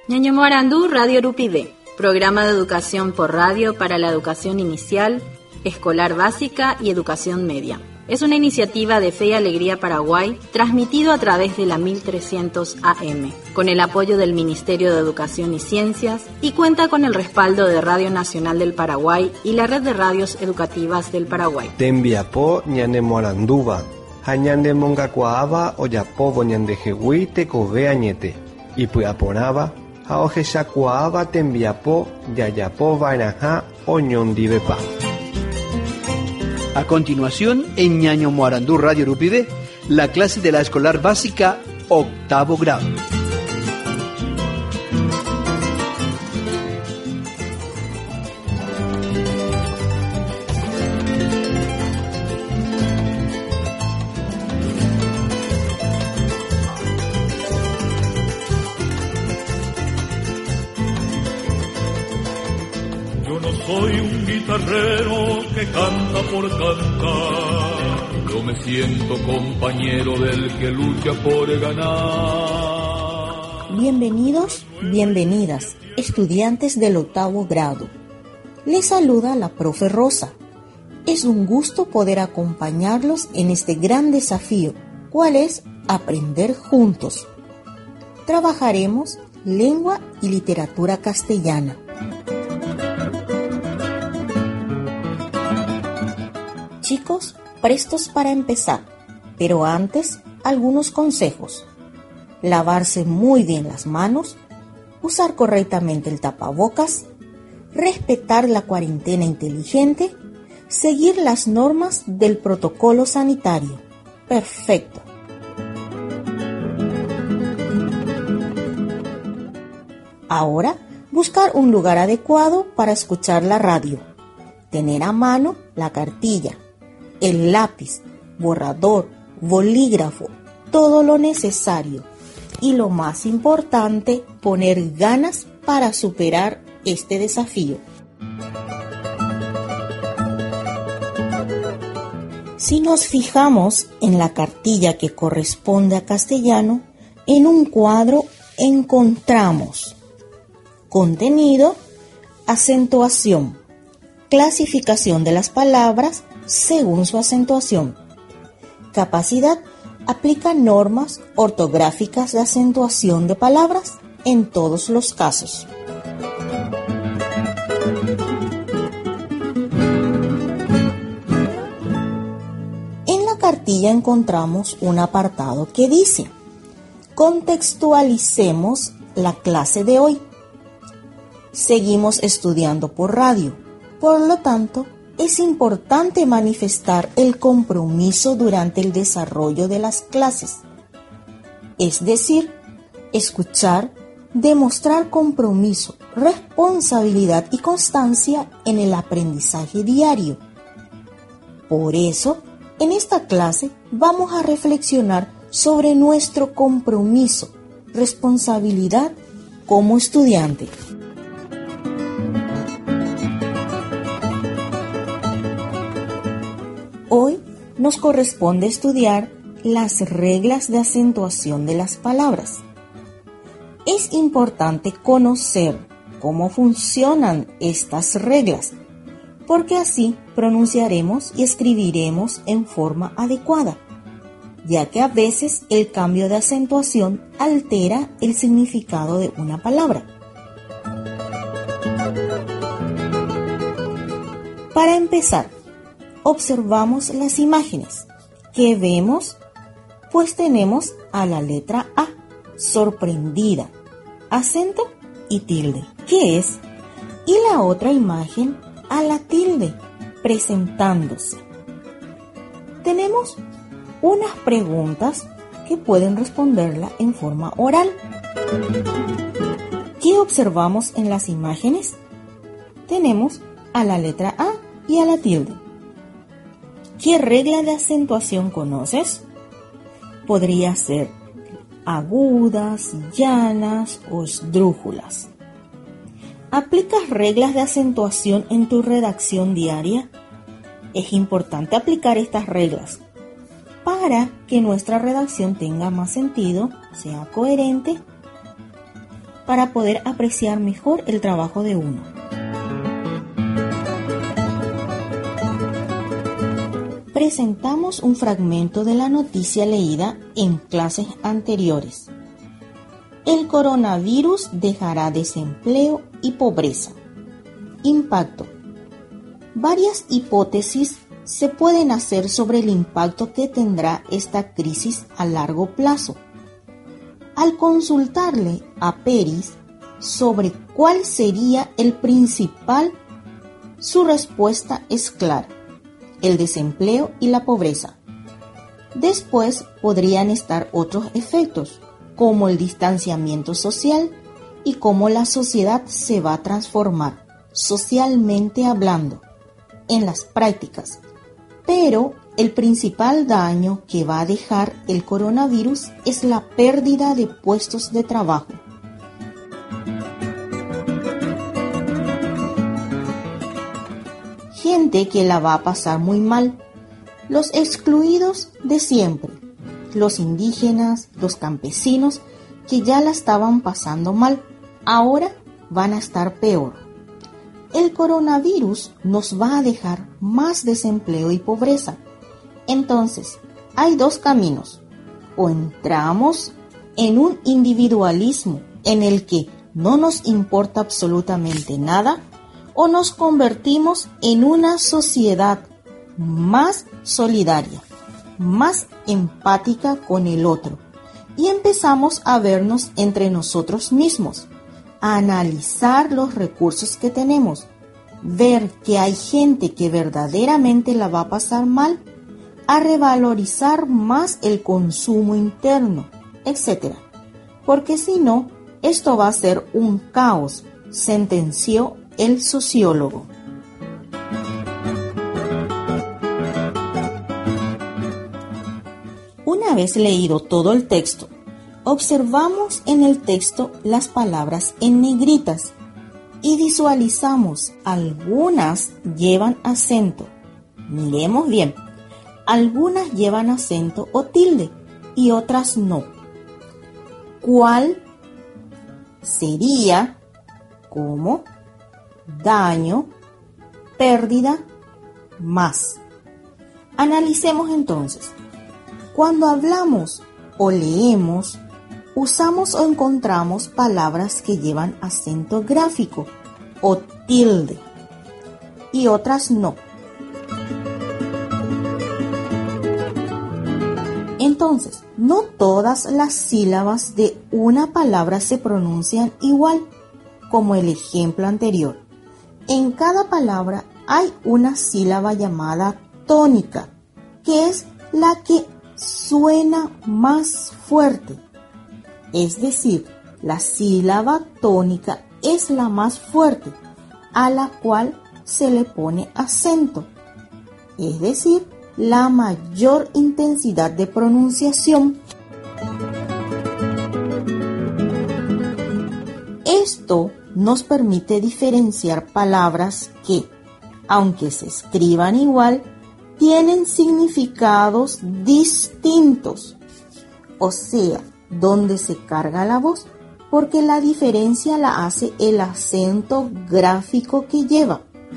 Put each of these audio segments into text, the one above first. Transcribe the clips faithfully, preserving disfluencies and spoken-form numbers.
Ñaño Morandú, Radio Urupide, programa de educación por radio para la educación inicial, escolar básica y educación media. Es una iniciativa de Fe y Alegría Paraguay, transmitido a través de la mil trescientos A M, con el apoyo del Ministerio de Educación y Ciencias, y cuenta con el respaldo de Radio Nacional del Paraguay y la Red de Radios Educativas del Paraguay. Tembiapó ñane Moranduba, hañande mongacuaaba oyapobo ñande jehui tekove añete, y puyaponaba, haojeshakuaaba tembiapó yayapo vainaja oñondivepa. A continuación, en Ñaño Morandú Radio Urupide, la clase de la escolar básica octavo grado. Yo no soy un guitarrero que canta por cantar, yo me siento compañero del que lucha por ganar. Bienvenidos, bienvenidas, estudiantes del octavo grado. Les saluda la profe Rosa. Es un gusto poder acompañarlos en este gran desafío, cual es aprender juntos. Trabajaremos lengua y literatura castellana. Chicos, prestos para empezar, pero antes, algunos consejos. Lavarse muy bien las manos, usar correctamente el tapabocas, respetar la cuarentena inteligente, seguir las normas del protocolo sanitario. Perfecto. Ahora, buscar un lugar adecuado para escuchar la radio. Tener a mano la cartilla, el lápiz, borrador, bolígrafo, todo lo necesario. Y lo más importante, poner ganas para superar este desafío. Si nos fijamos en la cartilla que corresponde a castellano, en un cuadro encontramos contenido, acentuación, clasificación de las palabras según su acentuación. Capacidad aplica normas ortográficas de acentuación de palabras en todos los casos. En la cartilla encontramos un apartado que dice: contextualicemos la clase de hoy. Seguimos estudiando por radio, por lo tanto, es importante manifestar el compromiso durante el desarrollo de las clases. Es decir, escuchar, demostrar compromiso, responsabilidad y constancia en el aprendizaje diario. Por eso, en esta clase vamos a reflexionar sobre nuestro compromiso, responsabilidad como estudiante. Hoy nos corresponde estudiar las reglas de acentuación de las palabras. Es importante conocer cómo funcionan estas reglas, porque así pronunciaremos y escribiremos en forma adecuada, ya que a veces el cambio de acentuación altera el significado de una palabra. Para empezar, observamos las imágenes. ¿Qué vemos? Pues tenemos a la letra A, sorprendida, acento y tilde. ¿Qué es? Y la otra imagen, a la tilde, presentándose. Tenemos unas preguntas que pueden responderla en forma oral. ¿Qué observamos en las imágenes? Tenemos a la letra A y a la tilde. ¿Qué regla de acentuación conoces? Podría ser agudas, llanas o esdrújulas. ¿Aplicas reglas de acentuación en tu redacción diaria? Es importante aplicar estas reglas para que nuestra redacción tenga más sentido, sea coherente para poder apreciar mejor el trabajo de uno. Presentamos un fragmento de la noticia leída en clases anteriores. El coronavirus dejará desempleo y pobreza. Impacto. Varias hipótesis se pueden hacer sobre el impacto que tendrá esta crisis a largo plazo. Al consultarle a Peris sobre cuál sería el principal, su respuesta es clara: el desempleo y la pobreza. Después podrían estar otros efectos, como el distanciamiento social y cómo la sociedad se va a transformar, socialmente hablando, en las prácticas. Pero el principal daño que va a dejar el coronavirus es la pérdida de puestos de trabajo. Gente que la va a pasar muy mal, los excluidos de siempre, los indígenas, los campesinos que ya la estaban pasando mal, ahora van a estar peor. El coronavirus nos va a dejar más desempleo y pobreza. Entonces, hay dos caminos. O entramos en un individualismo en el que no nos importa absolutamente nada, o nos convertimos en una sociedad más solidaria, más empática con el otro, y empezamos a vernos entre nosotros mismos, a analizar los recursos que tenemos, ver que hay gente que verdaderamente la va a pasar mal, a revalorizar más el consumo interno, etcétera. Porque si no, esto va a ser un caos, sentenció el sociólogo. Una vez leído todo el texto, observamos en el texto las palabras en negritas y visualizamos algunas llevan acento. Miremos bien, algunas llevan acento o tilde y otras no. ¿Cuál sería? ¿Cómo? Daño, pérdida, más. Analicemos entonces. Cuando hablamos o leemos, usamos o encontramos palabras que llevan acento gráfico o tilde y otras no. Entonces, no todas las sílabas de una palabra se pronuncian igual, como el ejemplo anterior. En cada palabra hay una sílaba llamada tónica, que es la que suena más fuerte. Es decir, la sílaba tónica es la más fuerte, a la cual se le pone acento. Es decir, la mayor intensidad de pronunciación. Esto nos permite diferenciar palabras que, aunque se escriban igual, tienen significados distintos. O sea, donde se carga la voz, porque la diferencia la hace el acento gráfico que lleva.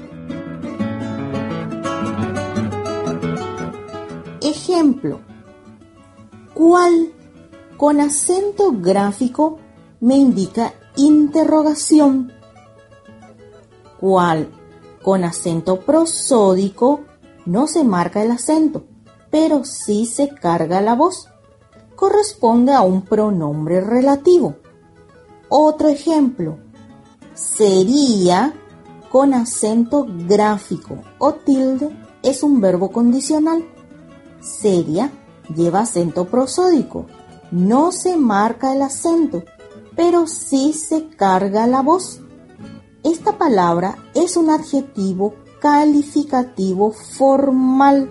Ejemplo, ¿cuál? Con acento gráfico me indica interrogación. ¿Cuál? Con acento prosódico no se marca el acento, pero sí se carga la voz. Corresponde a un pronombre relativo. Otro ejemplo, sería con acento gráfico o tilde es un verbo condicional. Seria lleva acento prosódico, no se marca el acento, pero sí se carga la voz. Esta palabra es un adjetivo calificativo formal.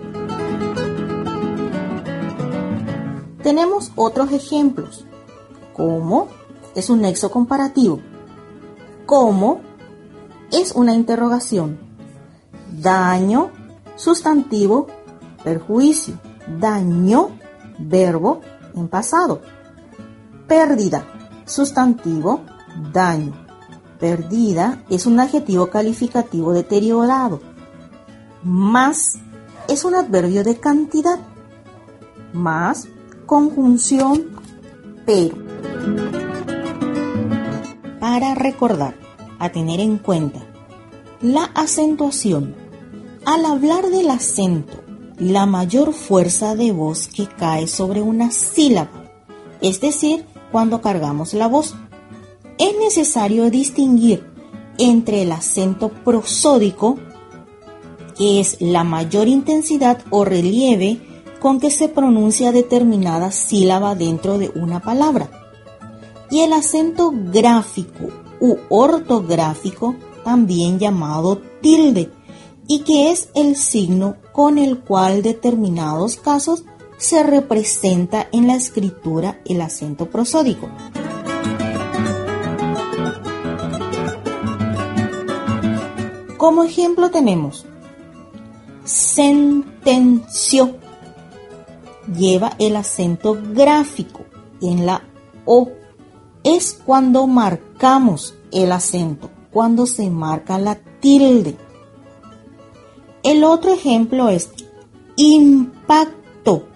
Tenemos otros ejemplos. ¿Cómo? Es un nexo comparativo. ¿Cómo? Es una interrogación. Daño, sustantivo, perjuicio. Dañó, verbo en pasado. Pérdida, sustantivo, daño. Perdida es un adjetivo calificativo deteriorado. Más es un adverbio de cantidad. Más, conjunción, pero. Para recordar, a tener en cuenta, la acentuación. Al hablar del acento, la mayor fuerza de voz que cae sobre una sílaba, es decir, cuando cargamos la voz. Es necesario distinguir entre el acento prosódico, que es la mayor intensidad o relieve con que se pronuncia determinada sílaba dentro de una palabra, y el acento gráfico u ortográfico, también llamado tilde, y que es el signo con el cual en determinados casos se representa en la escritura el acento prosódico. Como ejemplo tenemos sentenció, lleva el acento gráfico en la O. Es cuando marcamos el acento, cuando se marca la tilde. El otro ejemplo es impacto.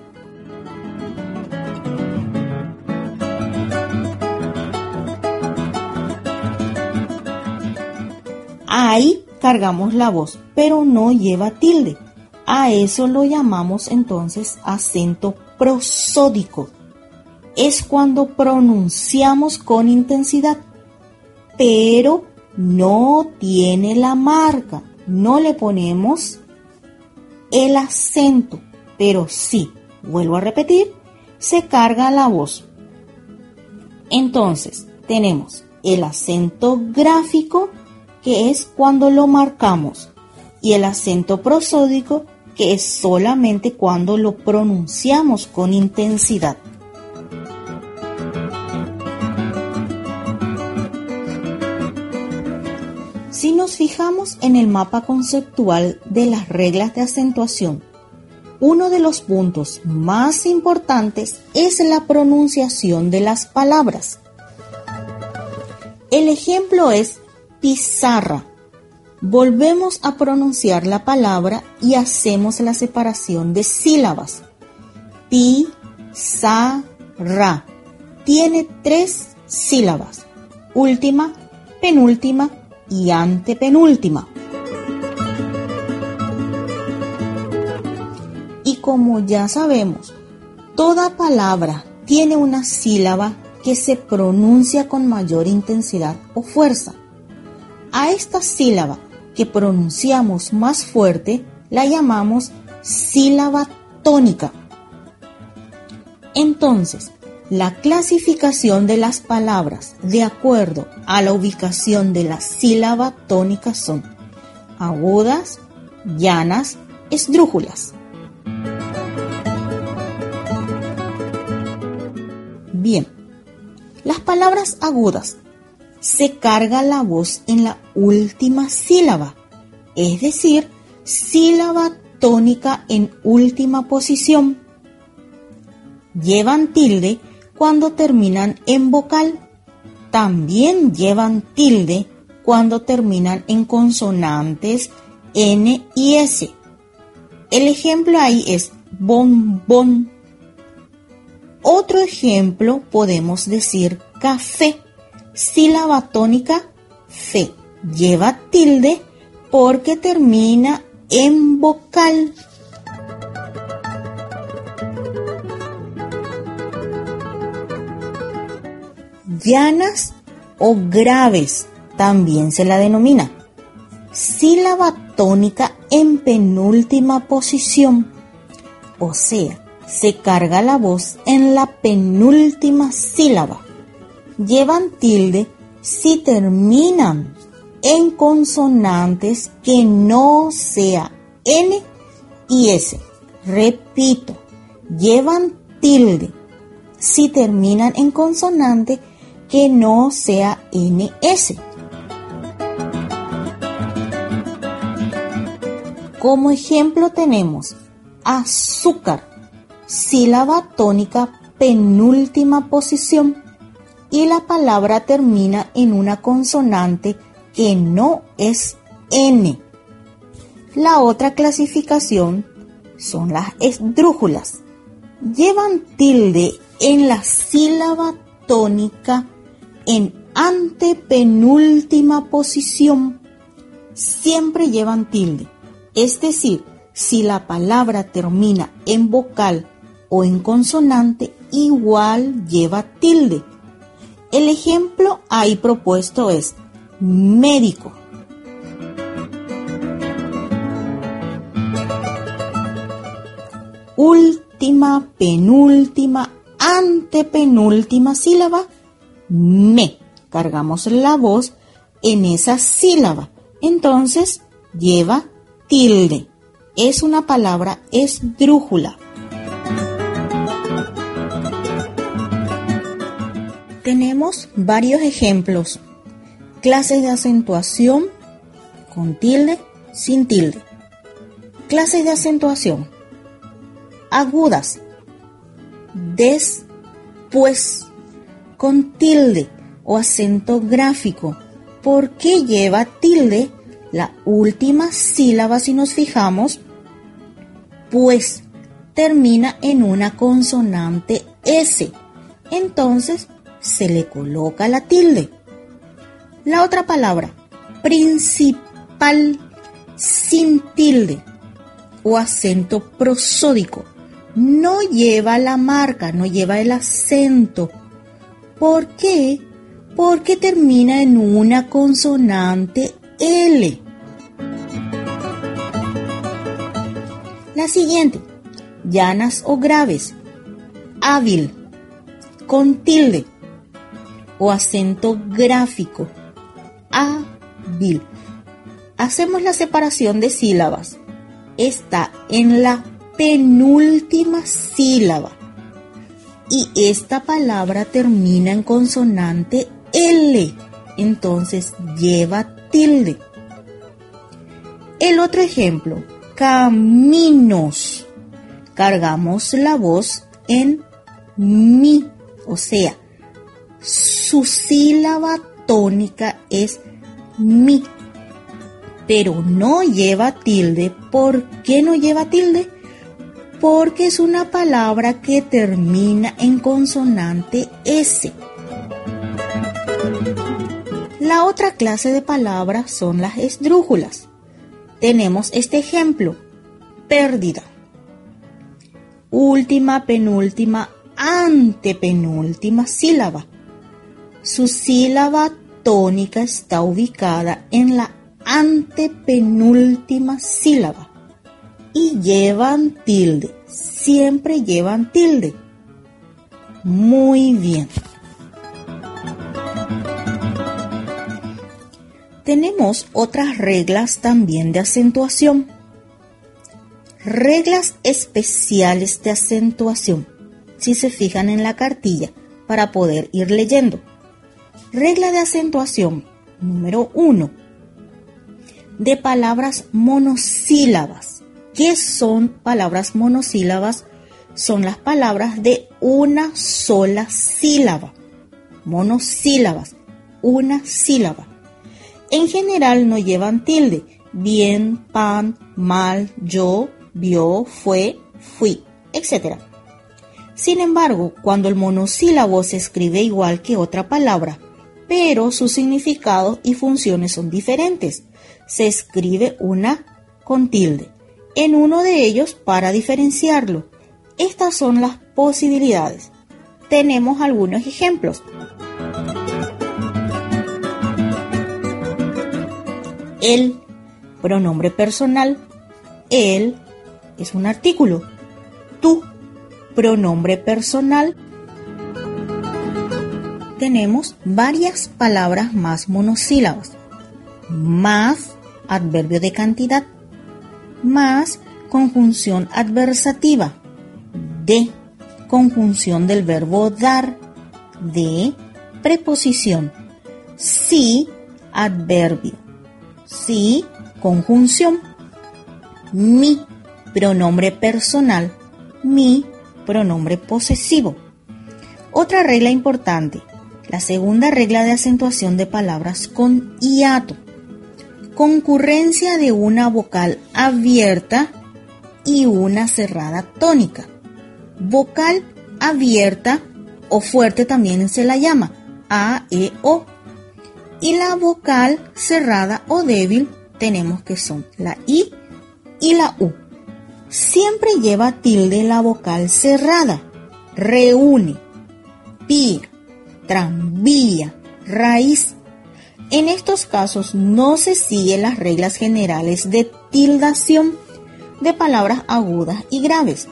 Ahí cargamos la voz, pero no lleva tilde. A eso lo llamamos entonces acento prosódico. Es cuando pronunciamos con intensidad, pero no tiene la marca. No le ponemos el acento, pero sí, vuelvo a repetir, se carga la voz. Entonces, tenemos el acento gráfico, que es cuando lo marcamos, y el acento prosódico, que es solamente cuando lo pronunciamos con intensidad. Si nos fijamos en el mapa conceptual de las reglas de acentuación, uno de los puntos más importantes es la pronunciación de las palabras. El ejemplo es pizarra. Volvemos a pronunciar la palabra y hacemos la separación de sílabas. Pi-sa-ra. Tiene tres sílabas: última, penúltima y antepenúltima. Y como ya sabemos, toda palabra tiene una sílaba que se pronuncia con mayor intensidad o fuerza. A esta sílaba que pronunciamos más fuerte la llamamos sílaba tónica. Entonces, la clasificación de las palabras de acuerdo a la ubicación de la sílaba tónica son agudas, llanas, esdrújulas. Bien, las palabras agudas se carga la voz en la última sílaba, es decir, sílaba tónica en última posición. Llevan tilde cuando terminan en vocal. También llevan tilde cuando terminan en consonantes N y S. El ejemplo ahí es bombón. Otro ejemplo podemos decir café. Sílaba tónica fe. Lleva tilde porque termina en vocal. Llanas o graves también se la denomina. Sílaba tónica en penúltima posición, o sea, se carga la voz en la penúltima sílaba. Llevan tilde si terminan en consonantes que no sea N y S. Repito, llevan tilde si terminan en consonante que no sea N S. Como ejemplo tenemos azúcar, sílaba tónica penúltima posición, y la palabra termina en una consonante que no es N. La otra clasificación son las esdrújulas. Llevan tilde en la sílaba tónica en antepenúltima posición. Siempre llevan tilde. Es decir, si la palabra termina en vocal o en consonante, igual lleva tilde. El ejemplo ahí propuesto es médico. Última, penúltima, antepenúltima sílaba, me. Cargamos la voz en esa sílaba. Entonces lleva tilde. Es una palabra esdrújula. Tenemos varios ejemplos. Clases de acentuación con tilde, sin tilde. Clases de acentuación. Agudas. Después. Con tilde o acento gráfico. ¿Por qué lleva tilde la última sílaba si nos fijamos? Pues termina en una consonante S. Entonces se le coloca la tilde. La otra palabra, principal, sin tilde o acento prosódico. No lleva la marca, no lleva el acento. ¿Por qué? Porque termina en una consonante L. La siguiente, llanas o graves, hábil, con tilde o acento gráfico, hábil. Hacemos la separación de sílabas. Está en la penúltima sílaba y esta palabra termina en consonante L, entonces lleva tilde. El otro ejemplo, caminos. Cargamos la voz en mi, o sea, su sílaba tónica es mi, pero no lleva tilde. ¿Por qué no lleva tilde? Porque es una palabra que termina en consonante S. La otra clase de palabras son las esdrújulas. Tenemos este ejemplo, pérdida. Última, penúltima, antepenúltima sílaba. Su sílaba tónica está ubicada en la antepenúltima sílaba y llevan tilde, siempre llevan tilde. Muy bien. Tenemos otras reglas también de acentuación. Reglas especiales de acentuación, si se fijan en la cartilla, para poder ir leyendo. Regla de acentuación número uno. De palabras monosílabas. ¿Qué son palabras monosílabas? Son las palabras de una sola sílaba. Monosílabas, una sílaba. En general no llevan tilde. Bien, pan, mal, yo, vio, fue, fui, etcétera. Sin embargo, cuando el monosílabo se escribe igual que otra palabra, pero sus significados y funciones son diferentes, se escribe una con tilde en uno de ellos para diferenciarlo. Estas son las posibilidades. Tenemos algunos ejemplos. El, pronombre personal. Él es un artículo. Tú, pronombre personal. Tenemos varias palabras más monosílabas. Más, adverbio de cantidad. Más, conjunción adversativa. De, conjunción del verbo dar. De, preposición. Sí, adverbio. Sí, conjunción. Mi, pronombre personal. Mi, pronombre posesivo. Otra regla importante. La segunda regla de acentuación de palabras con hiato. Concurrencia de una vocal abierta y una cerrada tónica. Vocal abierta o fuerte también se la llama A, E, O. Y la vocal cerrada o débil tenemos que son la I y la U. Siempre lleva tilde la vocal cerrada. Reúne, pir, tranvía, raíz. En estos casos no se siguen las reglas generales de tildación de palabras agudas y graves.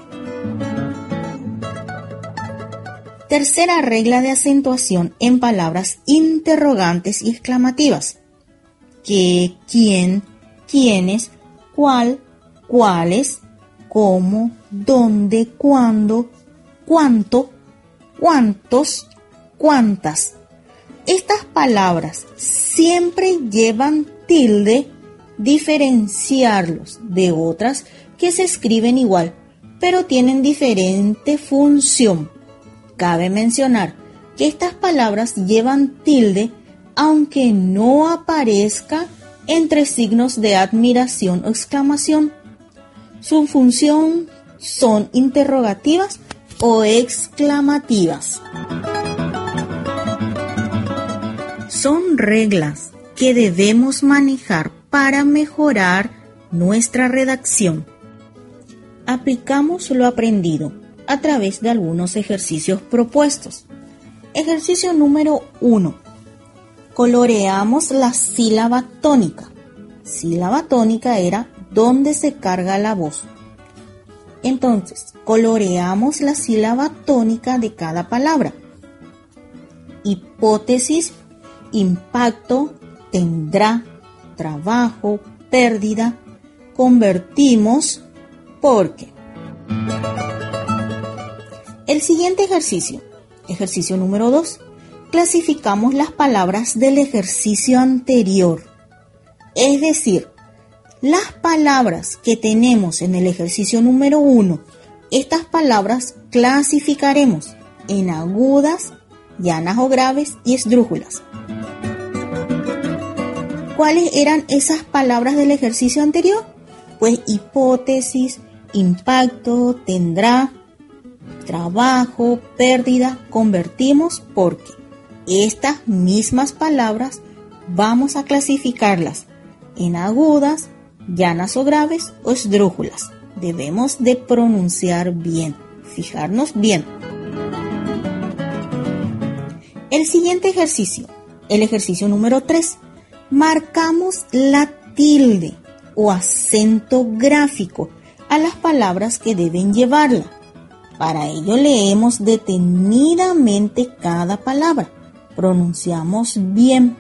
Tercera regla de acentuación en palabras interrogantes y exclamativas. ¿Qué, quién, quiénes, cuál, cuáles, cómo, dónde, cuándo, cuánto, cuántos, cuántas. Estas palabras siempre llevan tilde, diferenciarlos de otras que se escriben igual, pero tienen diferente función. Cabe mencionar que estas palabras llevan tilde aunque no aparezca entre signos de admiración o exclamación. Su función son interrogativas o exclamativas. Son reglas que debemos manejar para mejorar nuestra redacción. Aplicamos lo aprendido a través de algunos ejercicios propuestos. Ejercicio número uno. Coloreamos la sílaba tónica. Sílaba tónica era donde se carga la voz. Entonces, coloreamos la sílaba tónica de cada palabra. Hipótesis, impacto, tendrá, trabajo, pérdida, convertimos, porque. El siguiente ejercicio, ejercicio número dos, clasificamos las palabras del ejercicio anterior. Es decir, las palabras que tenemos en el ejercicio número uno, estas palabras clasificaremos en agudas, llanas o graves y esdrújulas. ¿Cuáles eran esas palabras del ejercicio anterior? Pues hipótesis, impacto, tendrá, trabajo, pérdida, convertimos, porque. Estas mismas palabras vamos a clasificarlas en agudas, llanas o graves o esdrújulas. Debemos de pronunciar bien, fijarnos bien. El siguiente ejercicio, el ejercicio número tres, marcamos la tilde o acento gráfico a las palabras que deben llevarla. Para ello leemos detenidamente cada palabra. Pronunciamos bien.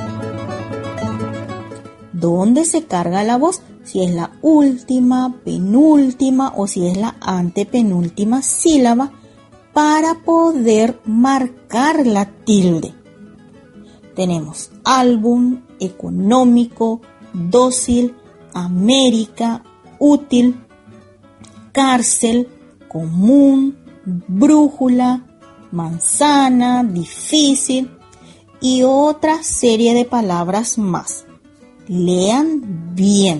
¿Dónde se carga la voz? Si es la última, penúltima o si es la antepenúltima sílaba, para poder marcar la tilde. Tenemos álbum, económico, dócil, América, útil, cárcel, común, brújula, manzana, difícil y otra serie de palabras más. Lean bien.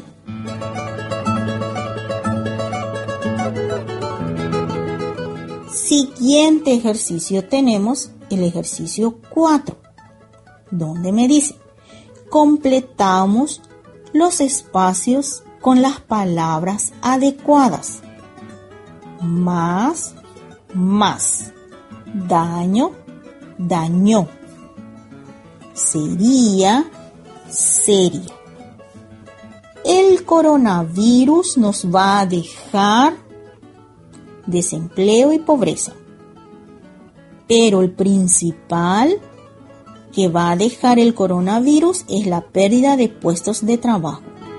Siguiente ejercicio tenemos el ejercicio cuatro, donde me dice, completamos los espacios con las palabras adecuadas. Más, más. Daño, dañó. Sería, seria. El coronavirus nos va a dejar desempleo y pobreza. Pero el principal que va a dejar el coronavirus es la pérdida de puestos de trabajo.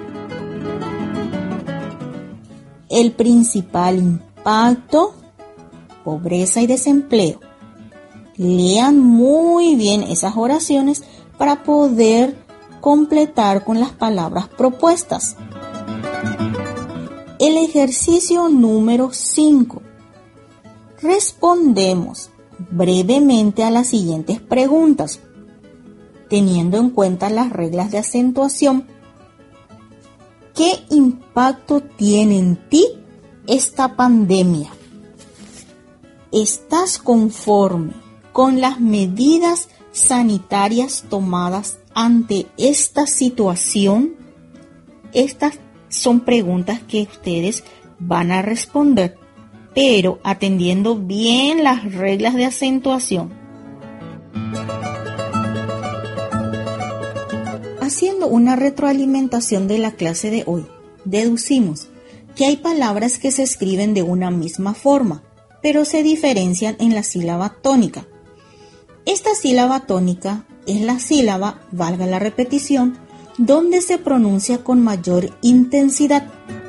El principal impacto, pobreza y desempleo. Lean muy bien esas oraciones para poder completar con las palabras propuestas. El ejercicio número cinco. Respondemos brevemente a las siguientes preguntas, teniendo en cuenta las reglas de acentuación. ¿Qué impacto tiene en ti esta pandemia? ¿Estás conforme con las medidas sanitarias tomadas ante esta situación? Estas son preguntas que ustedes van a responder, pero atendiendo bien las reglas de acentuación. Haciendo una retroalimentación de la clase de hoy, deducimos que hay palabras que se escriben de una misma forma, pero se diferencian en la sílaba tónica. Esta sílaba tónica es la sílaba, valga la repetición, donde se pronuncia con mayor intensidad.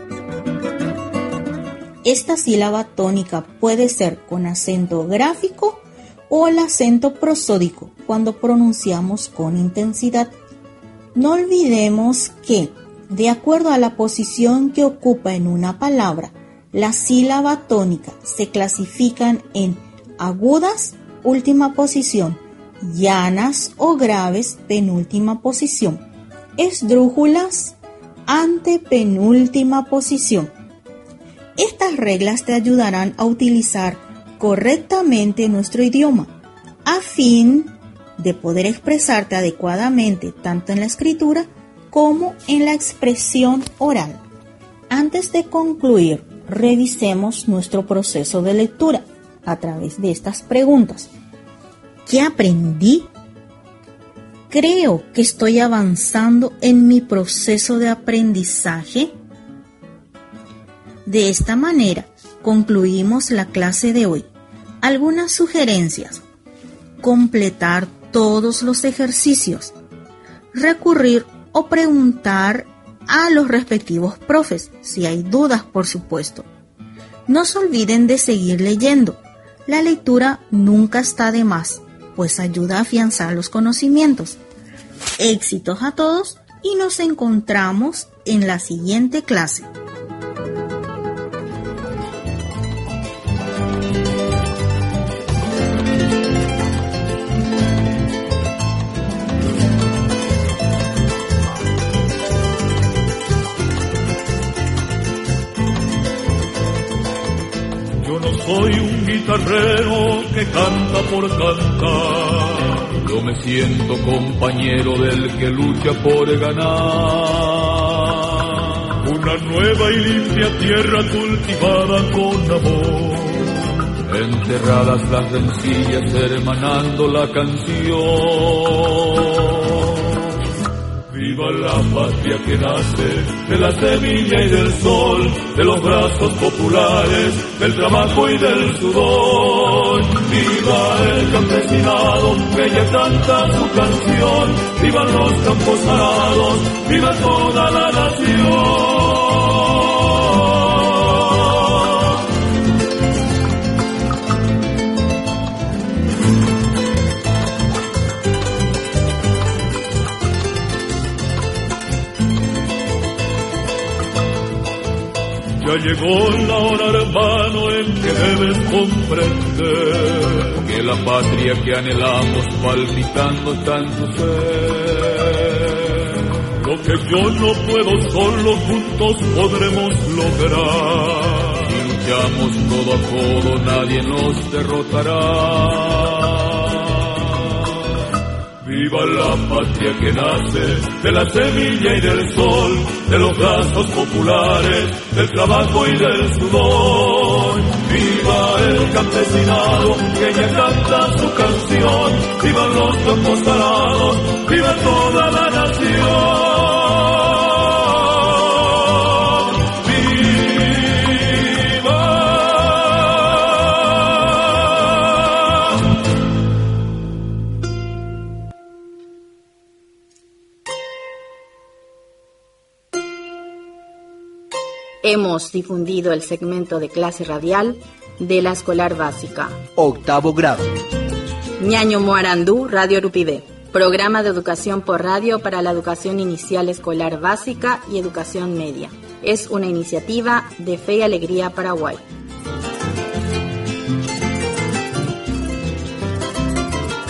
Esta sílaba tónica puede ser con acento gráfico o el acento prosódico cuando pronunciamos con intensidad. No olvidemos que, de acuerdo a la posición que ocupa en una palabra, la sílaba tónica se clasifican en agudas, última posición, llanas o graves, penúltima posición, esdrújulas, antepenúltima posición. Estas reglas te ayudarán a utilizar correctamente nuestro idioma, a fin de poder expresarte adecuadamente tanto en la escritura como en la expresión oral. Antes de concluir, revisemos nuestro proceso de lectura a través de estas preguntas. ¿Qué aprendí? ¿Creo que estoy avanzando en mi proceso de aprendizaje? De esta manera, concluimos la clase de hoy. Algunas sugerencias: completar todos los ejercicios, recurrir o preguntar a los respectivos profes, si hay dudas, por supuesto. No se olviden de seguir leyendo. La lectura nunca está de más, pues ayuda a afianzar los conocimientos. Éxitos a todos y nos encontramos en la siguiente clase. Soy un guitarrero que canta por cantar. Yo me siento compañero del que lucha por ganar. Una nueva y limpia tierra cultivada con amor. Enterradas las rencillas hermanando la canción. Viva la patria que nace de la semilla y del sol, de los brazos populares, del trabajo y del sudor. Viva el campesinado que ya canta su canción, vivan los campos arados, viva toda la nación. Ya llegó la hora, hermano, en que debes comprender que la patria que anhelamos palpitando está en tu ser. Lo que yo no puedo solo, juntos podremos lograr. Si luchamos codo a codo, nadie nos derrotará. Viva la patria que nace de la semilla y del sol, de los brazos populares, del trabajo y del sudor. Viva el campesinado que ya canta su canción, vivan los campos arados, viva toda la nación. Hemos difundido el segmento de clase radial de la escolar básica. Octavo grado. Ñaño Moarandú, Radio Urupide. Programa de educación por radio para la educación inicial escolar básica y educación media. Es una iniciativa de Fe y Alegría Paraguay.